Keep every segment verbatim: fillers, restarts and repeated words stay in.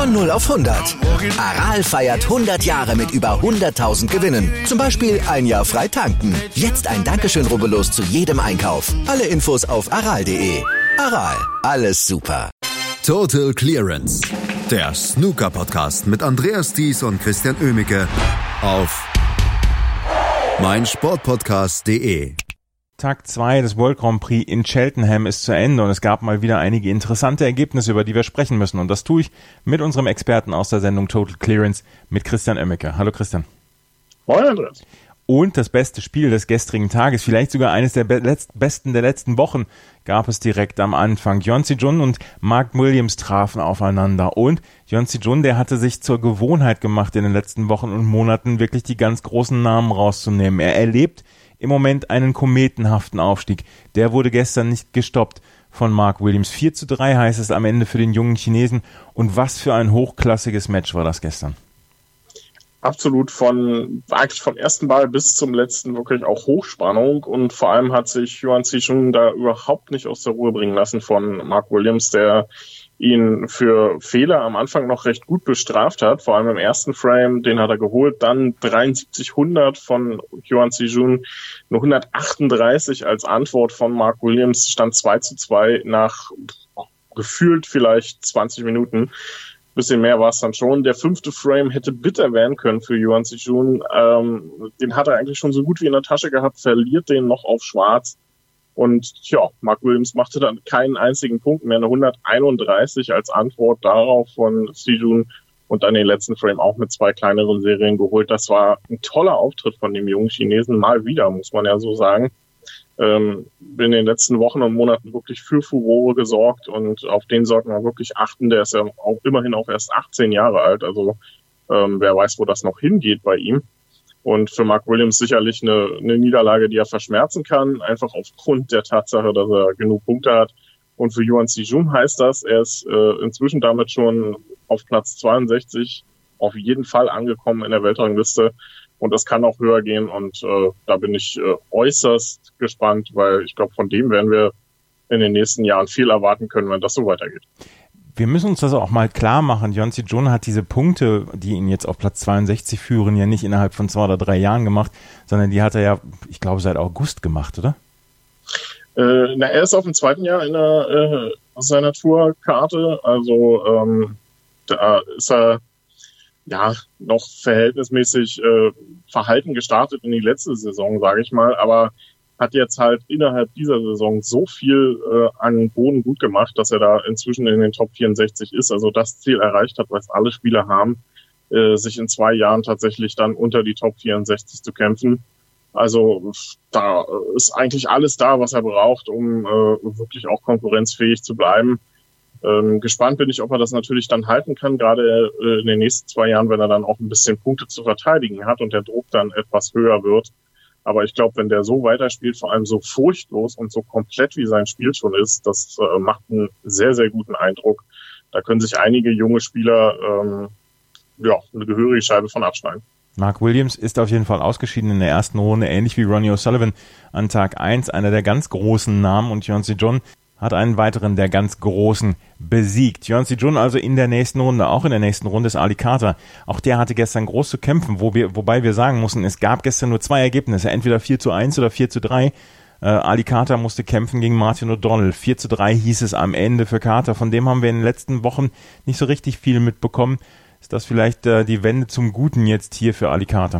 Von null auf hundert. Aral feiert hundert Jahre mit über hunderttausend Gewinnen. Zum Beispiel ein Jahr frei tanken. Jetzt ein Dankeschön, rubbellos zu jedem Einkauf. Alle Infos auf aral punkt de. Aral, alles super. Total Clearance. Der Snooker-Podcast mit Andreas Thies und Christian Oemicke auf meinsportpodcast punkt de. Tag zwei des World Grand Prix in Cheltenham ist zu Ende und es gab mal wieder einige interessante Ergebnisse, über die wir sprechen müssen. Und das tue ich mit unserem Experten aus der Sendung Total Clearance, mit Christian Oemicke. Hallo Christian. Moin Andreas. Und das beste Spiel des gestrigen Tages, vielleicht sogar eines der be- letzt- besten der letzten Wochen, gab es direkt am Anfang. Yeonsi Jun und Mark Williams trafen aufeinander. Und Yeonsi Jun, der hatte sich zur Gewohnheit gemacht, in den letzten Wochen und Monaten wirklich die ganz großen Namen rauszunehmen. Er erlebt im Moment einen kometenhaften Aufstieg. Der wurde gestern nicht gestoppt von Mark Williams. vier zu drei heißt es am Ende für den jungen Chinesen. Und was für ein hochklassiges Match war das gestern. Absolut, von eigentlich vom ersten Ball bis zum letzten wirklich auch Hochspannung, und vor allem hat sich Yeonsi Jun da überhaupt nicht aus der Ruhe bringen lassen von Mark Williams, der ihn für Fehler am Anfang noch recht gut bestraft hat, vor allem im ersten Frame, den hat er geholt, dann dreiundsiebzig hundert von Yeonsi Jun, nur hundertachtunddreißig als Antwort von Mark Williams, stand zwei zu zwei nach gefühlt vielleicht zwanzig Minuten. Bisschen mehr war es dann schon. Der fünfte Frame hätte bitter werden können für Yeonsi Jun. Ähm, den hat er eigentlich schon so gut wie in der Tasche gehabt, verliert den noch auf Schwarz. Und ja, Mark Williams machte dann keinen einzigen Punkt mehr, eine hunderteinunddreißig als Antwort darauf von Si-Jun und dann den letzten Frame auch mit zwei kleineren Serien geholt. Das war ein toller Auftritt von dem jungen Chinesen, mal wieder, muss man ja so sagen. Ähm, in den letzten Wochen und Monaten wirklich für Furore gesorgt, und auf den sollten wir wirklich achten. Der ist ja auch immerhin auch erst achtzehn Jahre alt, also ähm, wer weiß, wo das noch hingeht bei ihm. Und für Mark Williams sicherlich eine, eine Niederlage, die er verschmerzen kann, einfach aufgrund der Tatsache, dass er genug Punkte hat. Und für Yeonsi Jun heißt das, er ist äh, inzwischen damit schon auf Platz zweiundsechzig auf jeden Fall angekommen in der Weltrangliste. Und das kann auch höher gehen, und äh, da bin ich äh, äußerst gespannt, weil ich glaube, von dem werden wir in den nächsten Jahren viel erwarten können, wenn das so weitergeht. Wir müssen uns das auch mal klar machen. Yeonsi Jun hat diese Punkte, die ihn jetzt auf Platz zweiundsechzig führen, ja nicht innerhalb von zwei oder drei Jahren gemacht, sondern die hat er ja, ich glaube, seit August gemacht, oder? Äh, na, er ist auf dem zweiten Jahr in der, äh, seiner Tourkarte, also ähm, da ist er ja noch verhältnismäßig äh, verhalten gestartet in die letzte Saison, sage ich mal, aber hat jetzt halt innerhalb dieser Saison so viel äh, an Boden gut gemacht, dass er da inzwischen in den Top vierundsechzig ist, also das Ziel erreicht hat, was alle Spieler haben, äh, sich in zwei Jahren tatsächlich dann unter die Top vierundsechzig zu kämpfen. Also da ist eigentlich alles da, was er braucht, um äh, wirklich auch konkurrenzfähig zu bleiben. Ähm, gespannt bin ich, ob er das natürlich dann halten kann, gerade äh, in den nächsten zwei Jahren, wenn er dann auch ein bisschen Punkte zu verteidigen hat und der Druck dann etwas höher wird. Aber ich glaube, wenn der so weiterspielt, vor allem so furchtlos und so komplett wie sein Spiel schon ist, das äh, macht einen sehr, sehr guten Eindruck. Da können sich einige junge Spieler ähm, ja eine gehörige Scheibe von abschneiden. Mark Williams ist auf jeden Fall ausgeschieden in der ersten Runde, ähnlich wie Ronnie O'Sullivan an Tag eins, einer der ganz großen Namen, und Yeonsi Jun hat einen weiteren der ganz Großen besiegt. Yeonsi Jun also in der nächsten Runde, auch in der nächsten Runde ist Ali Carter. Auch der hatte gestern groß zu kämpfen, wo wir, wobei wir sagen mussten, es gab gestern nur zwei Ergebnisse, entweder vier zu eins oder vier zu drei. Äh, Ali Carter musste kämpfen gegen Martin O'Donnell. vier zu drei hieß es am Ende für Carter. Von dem haben wir in den letzten Wochen nicht so richtig viel mitbekommen. Ist das vielleicht äh, die Wende zum Guten jetzt hier für Ali Carter?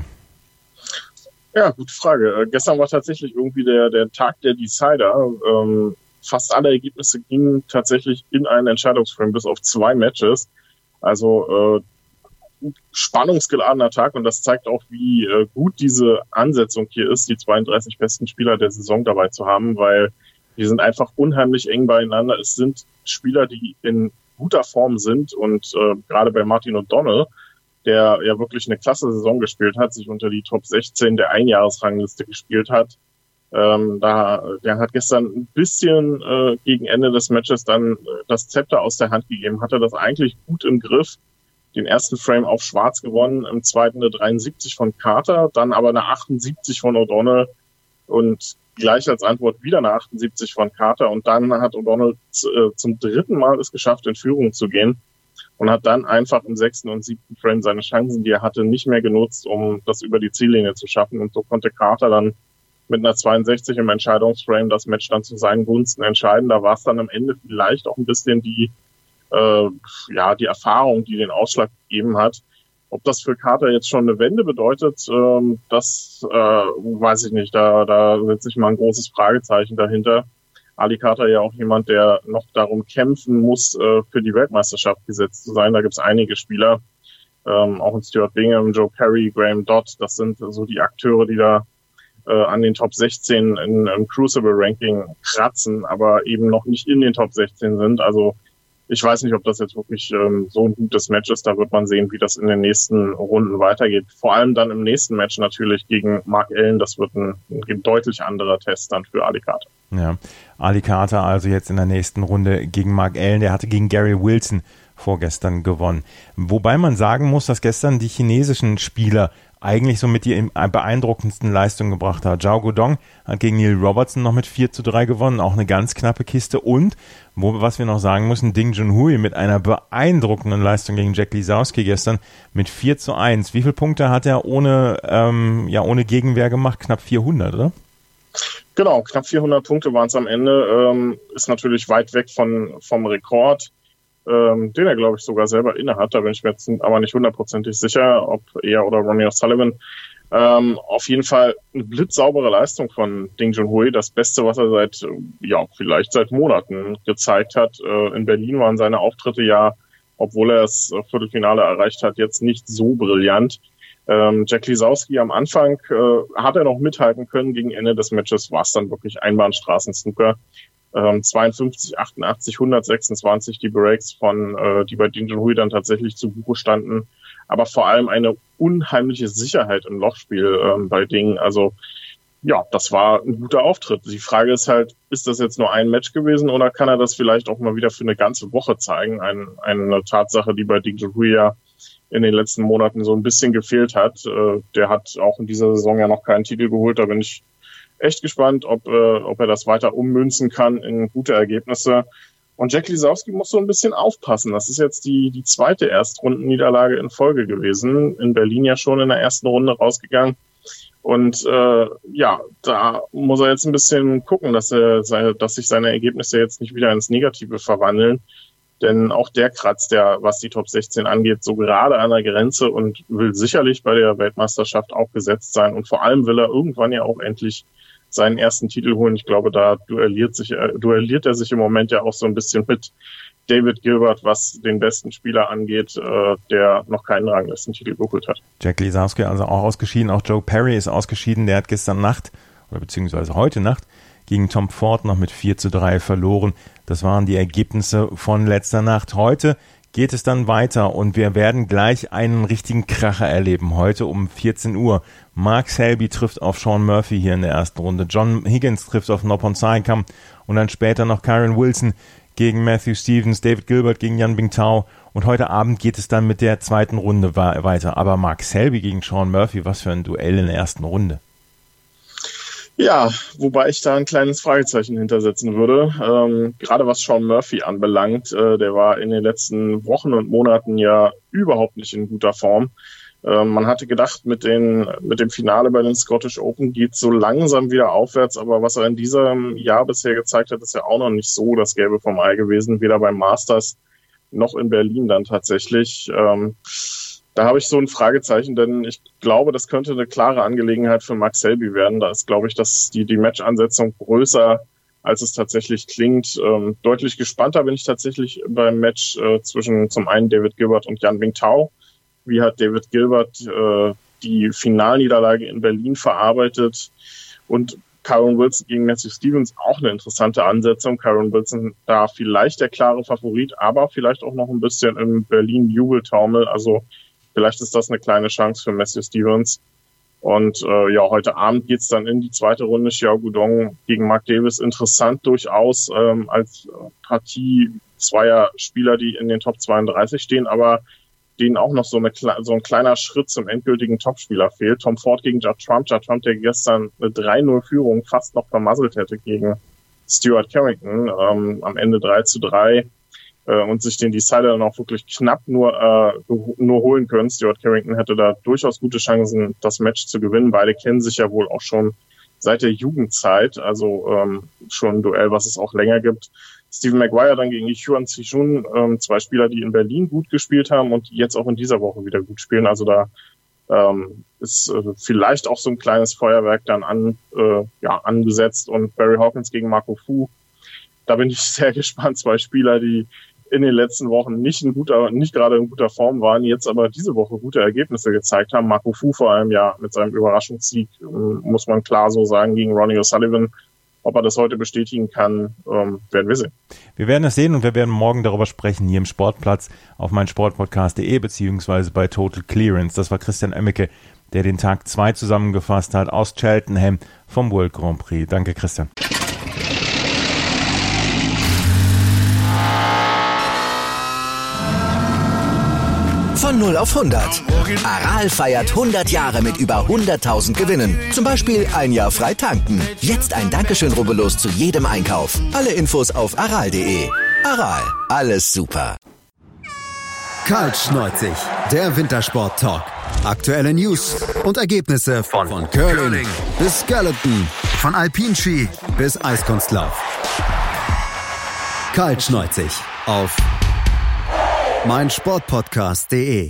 Ja, gute Frage. Äh, gestern war tatsächlich irgendwie der, der Tag der Decider. Ähm, fast alle Ergebnisse gingen tatsächlich in einen Entscheidungsframe, bis auf zwei Matches. Also äh, spannungsgeladener Tag, und das zeigt auch, wie äh, gut diese Ansetzung hier ist, die zweiunddreißig besten Spieler der Saison dabei zu haben, weil die sind einfach unheimlich eng beieinander. Es sind Spieler, die in guter Form sind, und äh, gerade bei Martin O'Donnell, der ja wirklich eine klasse Saison gespielt hat, sich unter die Top sechzehn der Einjahresrangliste gespielt hat, ähm, da der hat gestern ein bisschen äh, gegen Ende des Matches dann äh, das Zepter aus der Hand gegeben, hatte das eigentlich gut im Griff, den ersten Frame auf Schwarz gewonnen, im zweiten eine dreiundsiebzig von Carter, dann aber eine achtundsiebzig von O'Donnell und gleich als Antwort wieder eine achtundsiebzig von Carter, und dann hat O'Donnell z- äh, zum dritten Mal es geschafft, in Führung zu gehen. und hat dann einfach im sechsten und siebten Frame seine Chancen, die er hatte, nicht mehr genutzt, um das über die Ziellinie zu schaffen. Und so konnte Carter dann mit einer zweiundsechzig im Entscheidungsframe das Match dann zu seinen Gunsten entscheiden. Da war es dann am Ende vielleicht auch ein bisschen die, äh, ja, die Erfahrung, die den Ausschlag gegeben hat. Ob das für Carter jetzt schon eine Wende bedeutet, ähm, das äh, weiß ich nicht. Da, da setze ich mal ein großes Fragezeichen dahinter. Ali Carter ja auch jemand, der noch darum kämpfen muss, äh, für die Weltmeisterschaft gesetzt zu sein. Da gibt es einige Spieler, ähm, auch ein Stuart Bingham, Joe Perry, Graham Dodd. Das sind so die Akteure, die da äh, an den Top sechzehn in, im Crucible-Ranking kratzen, aber eben noch nicht in den Top sechzehn sind. Also ich weiß nicht, ob das jetzt wirklich ähm, so ein gutes Match ist. Da wird man sehen, wie das in den nächsten Runden weitergeht. Vor allem dann im nächsten Match natürlich gegen Mark Allen. Das wird ein, ein deutlich anderer Test dann für Ali Carter. Ja, Ali Carter also jetzt in der nächsten Runde gegen Mark Allen. Der hatte gegen Gary Wilson vorgestern gewonnen. Wobei man sagen muss, dass gestern die chinesischen Spieler eigentlich so mit die beeindruckendsten Leistungen gebracht haben. Zhao Guodong hat gegen Neil Robertson noch mit vier zu drei gewonnen, auch eine ganz knappe Kiste. Und, wo, was wir noch sagen müssen, Ding Junhui mit einer beeindruckenden Leistung gegen Jack Lisowski gestern mit vier zu eins. Wie viele Punkte hat er ohne, ähm, ja, ohne Gegenwehr gemacht? Knapp vierhundert, oder? Genau, knapp vierhundert Punkte waren es am Ende. Ähm, ist natürlich weit weg von vom Rekord, ähm, den er, glaube ich, sogar selber inne hat. Da bin ich mir jetzt aber nicht hundertprozentig sicher, ob er oder Ronnie O'Sullivan. Ähm, auf jeden Fall eine blitzsaubere Leistung von Ding Junhui. Das Beste, was er seit, ja, vielleicht seit Monaten gezeigt hat. Äh, in Berlin waren seine Auftritte ja, obwohl er das Viertelfinale erreicht hat, jetzt nicht so brillant. Ähm, Jack Lisowski am Anfang äh, hat er noch mithalten können. Gegen Ende des Matches war es dann wirklich Einbahnstraßen-Snooker. Ähm, zweiundfünfzig, achtundachtzig, hundertsechsundzwanzig die Breaks von, äh, die bei Ding Junhui dann tatsächlich zu Buche standen. Aber vor allem eine unheimliche Sicherheit im Lochspiel ähm, bei Ding. Also ja, das war ein guter Auftritt. Die Frage ist halt, ist das jetzt nur ein Match gewesen oder kann er das vielleicht auch mal wieder für eine ganze Woche zeigen? Ein, eine Tatsache, die bei Ding Junhui ja in den letzten Monaten so ein bisschen gefehlt hat. Äh, der hat auch in dieser Saison ja noch keinen Titel geholt. Da bin ich echt gespannt, ob, äh, ob er das weiter ummünzen kann in gute Ergebnisse. Und Jack Lisowski muss so ein bisschen aufpassen. Das ist jetzt die, die zweite Erstrundenniederlage in Folge gewesen. In Berlin ja schon in der ersten Runde rausgegangen. Und äh, ja, da muss er jetzt ein bisschen gucken, dass er seine, dass sich seine Ergebnisse jetzt nicht wieder ins Negative verwandeln. Denn auch der kratzt ja, was die Top sechzehn angeht, so gerade an der Grenze und will sicherlich bei der Weltmeisterschaft auch gesetzt sein. Und vor allem will er irgendwann ja auch endlich seinen ersten Titel holen. Ich glaube, da duelliert sich, äh, duelliert er sich im Moment ja auch so ein bisschen mit David Gilbert, was den besten Spieler angeht, äh, der noch keinen Ranglistentitel geholt hat. Jack Lisowski also auch ausgeschieden. Auch Joe Perry ist ausgeschieden. Der hat gestern Nacht oder beziehungsweise heute Nacht gegen Tom Ford noch mit vier zu drei verloren. Das waren die Ergebnisse von letzter Nacht. Heute geht es dann weiter und wir werden gleich einen richtigen Kracher erleben. Heute um vierzehn Uhr. Mark Selby trifft auf Shaun Murphy hier in der ersten Runde. John Higgins trifft auf Noppon Saikam und dann später noch Kyron Wilson gegen Matthew Stevens, David Gilbert gegen Yan Bingtao und heute Abend geht es dann mit der zweiten Runde weiter. Aber Mark Selby gegen Shaun Murphy, was für ein Duell in der ersten Runde. Ja, wobei ich da ein kleines Fragezeichen hintersetzen würde. Ähm, gerade was Shaun Murphy anbelangt, äh, der war in den letzten Wochen und Monaten ja überhaupt nicht in guter Form. Ähm, man hatte gedacht, mit, den, mit dem Finale bei den Scottish Open geht so langsam wieder aufwärts, aber was er in diesem Jahr bisher gezeigt hat, ist ja auch noch nicht so das Gelbe vom Ei gewesen, weder beim Masters noch in Berlin dann tatsächlich. Ähm, Da habe ich so ein Fragezeichen, denn ich glaube, das könnte eine klare Angelegenheit für Mark Selby werden. Da ist, glaube ich, dass die, die Match-Ansetzung größer, als es tatsächlich klingt. Ähm, deutlich gespannter bin ich tatsächlich beim Match äh, zwischen zum einen David Gilbert und Yan Bingtao. Wie hat David Gilbert äh, die Finalniederlage in Berlin verarbeitet? Und Kyron Wilson gegen Matthew Stevens, auch eine interessante Ansetzung. Kyron Wilson da vielleicht der klare Favorit, aber vielleicht auch noch ein bisschen im Berlin-Jubeltaumel. Also vielleicht ist das eine kleine Chance für Matthew Stevens. Und äh, ja, heute Abend geht's dann in die zweite Runde. Xiao Guodong gegen Mark Davis. Interessant durchaus ähm, als Partie zweier Spieler, die in den Top zweiunddreißig stehen, aber denen auch noch so, eine, so ein kleiner Schritt zum endgültigen Topspieler fehlt. Tom Ford gegen Judd Trump. Judd Trump, der gestern eine drei null Führung fast noch vermasselt hätte gegen Stuart Carrington. Ähm, am Ende drei zu drei. äh, und sich den Decider dann auch wirklich knapp nur äh, nur holen können. Stuart Carrington hätte da durchaus gute Chancen, das Match zu gewinnen. Beide kennen sich ja wohl auch schon seit der Jugendzeit, also ähm, schon ein Duell, was es auch länger gibt. Stephen Maguire dann gegen Hyun Soo-jun, ähm, zwei Spieler, die in Berlin gut gespielt haben und jetzt auch in dieser Woche wieder gut spielen. Also da ähm, ist äh, vielleicht auch so ein kleines Feuerwerk dann an, äh, ja, angesetzt. Und Barry Hawkins gegen Marco Fu, da bin ich sehr gespannt. Zwei Spieler, die in den letzten Wochen nicht in guter, nicht gerade in guter Form waren, jetzt aber diese Woche gute Ergebnisse gezeigt haben. Marco Fu vor allem ja mit seinem Überraschungssieg, äh, muss man klar so sagen, gegen Ronnie O'Sullivan. Ob er das heute bestätigen kann, ähm, werden wir sehen. Wir werden es sehen und wir werden morgen darüber sprechen hier im Sportplatz auf meinsportpodcast punkt de beziehungsweise bei Total Clearance. Das war Christian Oemmeke, der den Tag zwei zusammengefasst hat aus Cheltenham vom World Grand Prix. Danke, Christian. Von null auf hundert. Aral feiert hundert Jahre mit über hunderttausend Gewinnen. Zum Beispiel ein Jahr frei tanken. Jetzt ein Dankeschön, rubbellos zu jedem Einkauf. Alle Infos auf aral punkt de. Aral, alles super. Kaltschneuzig, der Wintersport-Talk. Aktuelle News und Ergebnisse von, von Curling bis Skeleton, von Alpinski bis Eiskunstlauf. Kaltschneuzig auf meinsportpodcast punkt de.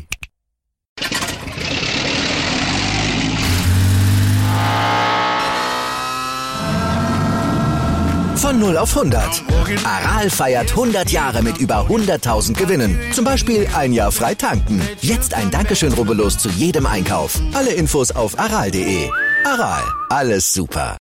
Von null auf hundert. Aral feiert hundert Jahre mit über hunderttausend Gewinnen. Zum Beispiel ein Jahr frei tanken. Jetzt ein Dankeschön, rubbellos zu jedem Einkauf. Alle Infos auf aral punkt de. Aral, alles super.